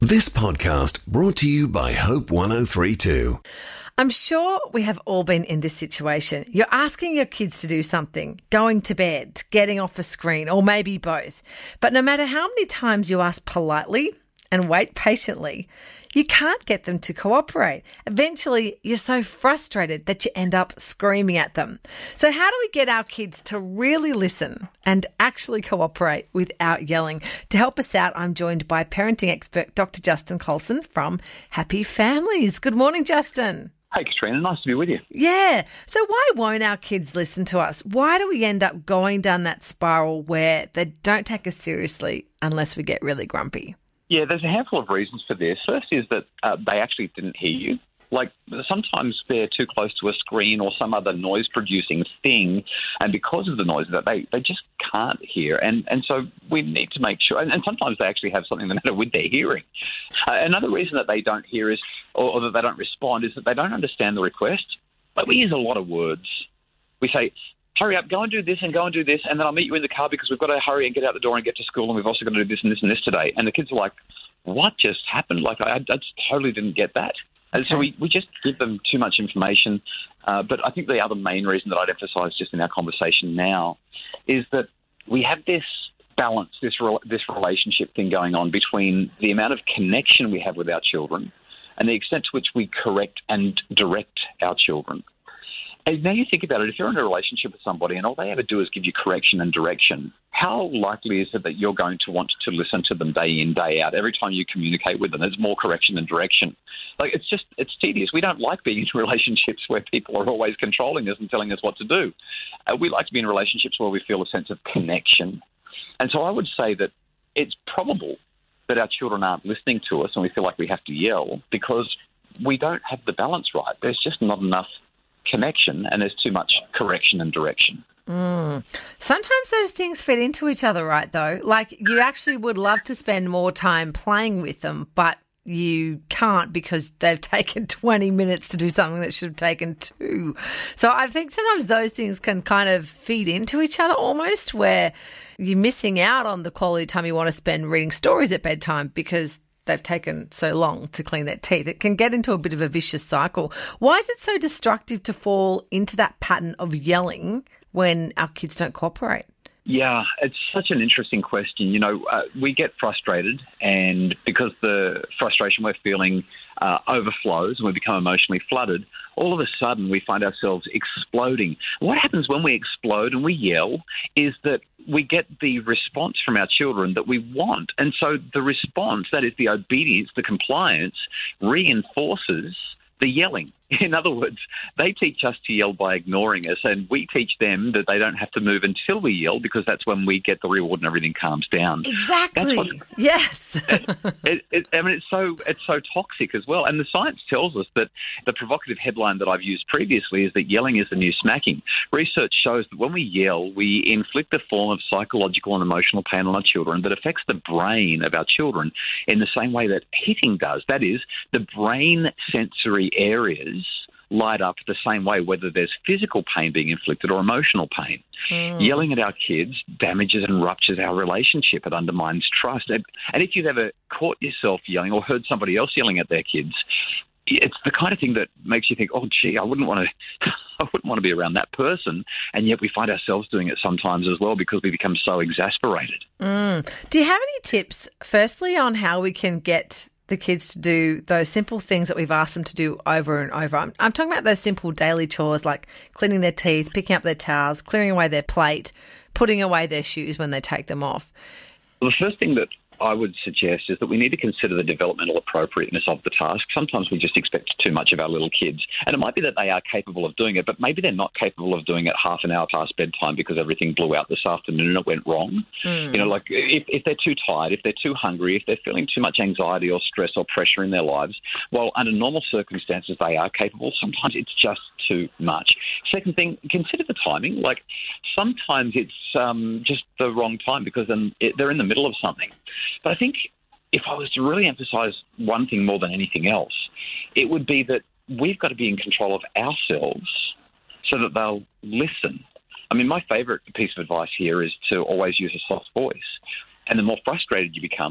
This podcast brought to you by Hope 103.2. I'm sure we have all been in this situation. You're asking your kids to do something, going to bed, getting off a screen, or maybe both. But no matter how many times you ask politely and wait patiently, you can't get them to cooperate. Eventually, you're so frustrated that you end up screaming at them. So how do we get our kids to really listen and actually cooperate without yelling? To help us out, I'm joined by parenting expert Dr. Justin Colson from Happy Families. Good morning, Justin. Hey, Katrina. Nice to be with you. Yeah. So why won't our kids listen to us? Why do we end up going down that spiral where they don't take us seriously unless we get really grumpy? Yeah, there's a handful of reasons for this. First is that they actually didn't hear you. Like, sometimes they're too close to a screen or some other noise-producing thing, and because of the noise, that they just can't hear. And so we need to make sure, and sometimes they actually have something the matter with their hearing. Another reason that they don't hear is, or that they don't respond, is that they don't understand the request. Like, we use a lot of words. We say, hurry up, go and do this and go and do this, and then I'll meet you in the car because we've got to hurry and get out the door and get to school, and we've also got to do this and this and this today. And the kids are like, what just happened? Like, I just totally didn't get that. And so we just give them too much information. But I think the other main reason that I'd emphasise just in our conversation now is that we have this balance, this relationship thing going on between the amount of connection we have with our children and the extent to which we correct and direct our children. And now you think about it, if you're in a relationship with somebody and all they ever do is give you correction and direction, how likely is it that you're going to want to listen to them day in, day out? Every time you communicate with them, there's more correction and direction. Like, it's tedious. We don't like being in relationships where people are always controlling us and telling us what to do. We like to be in relationships where we feel a sense of connection. And so I would say that it's probable that our children aren't listening to us and we feel like we have to yell because we don't have the balance right. There's just not enough connection and there's too much correction and direction. Sometimes those things fit into each other, right, though? Like, you actually would love to spend more time playing with them, but you can't because they've taken 20 minutes to do something that should have taken 2. So I think sometimes those things can kind of feed into each other almost, where you're missing out on the quality time you want to spend reading stories at bedtime because they've taken so long to clean their teeth. It can get into a bit of a vicious cycle. Why is it so destructive to fall into that pattern of yelling when our kids don't cooperate? Yeah, it's such an interesting question. You know, we get frustrated, and because the frustration we're feeling overflows and we become emotionally flooded, all of a sudden we find ourselves exploding. What happens when we explode and we yell is that we get the response from our children that we want. And so the response, that is the obedience, the compliance, reinforces the yelling. In other words, they teach us to yell by ignoring us, and we teach them that they don't have to move until we yell because that's when we get the reward and everything calms down. Exactly. Yes. It's so toxic as well. And the science tells us that the provocative headline that I've used previously is that yelling is the new smacking. Research shows that when we yell, we inflict a form of psychological and emotional pain on our children that affects the brain of our children in the same way that hitting does. That is, the brain sensory areas light up the same way, whether there's physical pain being inflicted or emotional pain. Yelling at our kids damages and ruptures our relationship. It undermines trust. And if you've ever caught yourself yelling or heard somebody else yelling at their kids, it's the kind of thing that makes you think, oh, gee, I wouldn't want to be around that person. And yet we find ourselves doing it sometimes as well because we become so exasperated. Do you have any tips, firstly, on how we can get the kids to do those simple things that we've asked them to do over and over? I'm talking about those simple daily chores like cleaning their teeth, picking up their towels, clearing away their plate, putting away their shoes when they take them off. Well, the first thing that I would suggest is that we need to consider the developmental appropriateness of the task. Sometimes we just expect too much of our little kids, and it might be that they are capable of doing it, but maybe they're not capable of doing it half an hour past bedtime because everything blew out this afternoon and it went wrong. You know, like if they're too tired, if they're too hungry, if they're feeling too much anxiety or stress or pressure in their lives, well, under normal circumstances they are capable. Sometimes it's just too much. Second thing, consider the timing. Like, sometimes it's just the wrong time because then they're in the middle of something. But I think if I was to really emphasise one thing more than anything else, it would be that we've got to be in control of ourselves so that they'll listen. I mean, my favourite piece of advice here is to always use a soft voice. And the more frustrated you become,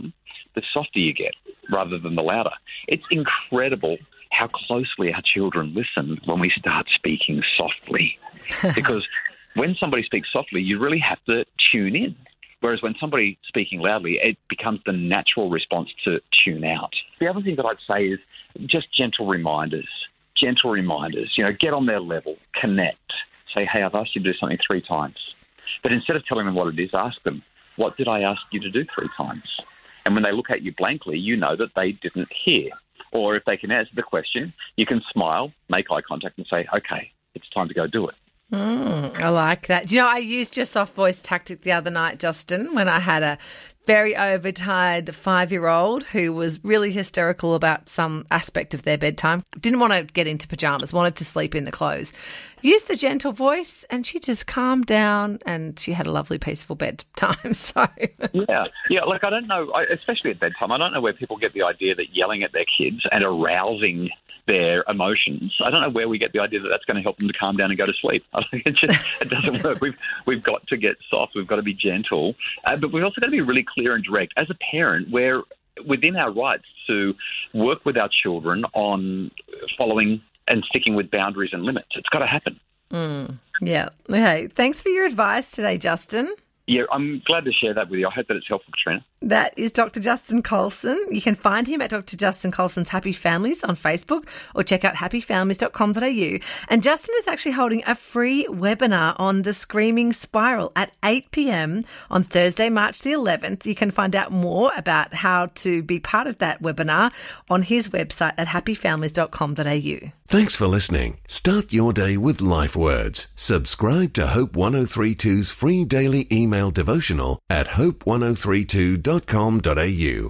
the softer you get rather than the louder. It's incredible how closely our children listen when we start speaking softly. Because when somebody speaks softly, you really have to tune in. Whereas when somebody speaking loudly, it becomes the natural response to tune out. The other thing that I'd say is just gentle reminders. Gentle reminders. Get on their level, connect. Say, hey, I've asked you to do something 3 times. But instead of telling them what it is, ask them, what did I ask you to do 3 times? And when they look at you blankly, you know that they didn't hear. Or if they can answer the question, you can smile, make eye contact and say, okay, it's time to go do it. I like that. I used your soft voice tactic the other night, Justin, when I had a very overtired 5-year-old who was really hysterical about some aspect of their bedtime. Didn't want to get into pajamas, wanted to sleep in the clothes. Used the gentle voice and she just calmed down and she had a lovely, peaceful bedtime. So Yeah. Like, I don't know, especially at bedtime, I don't know where people get the idea that yelling at their kids and arousing their emotions, I don't know where we get the idea that that's going to help them to calm down and go to sleep. I think it doesn't work. We've got to get soft. We've got to be gentle. But we've also got to be really clear and direct. As a parent, we're within our rights to work with our children on following and sticking with boundaries and limits. It's got to happen. Yeah. Hey, thanks for your advice today, Justin. Yeah, I'm glad to share that with you. I hope that it's helpful, Katrina. That is Dr. Justin Colson. You can find him at Dr. Justin Colson's Happy Families on Facebook or check out happyfamilies.com.au. And Justin is actually holding a free webinar on the Screaming Spiral at 8 p.m. on Thursday, March the 11th. You can find out more about how to be part of that webinar on his website at happyfamilies.com.au. Thanks for listening. Start your day with Life Words. Subscribe to Hope 1032's free daily email devotional at hope1032.com.au.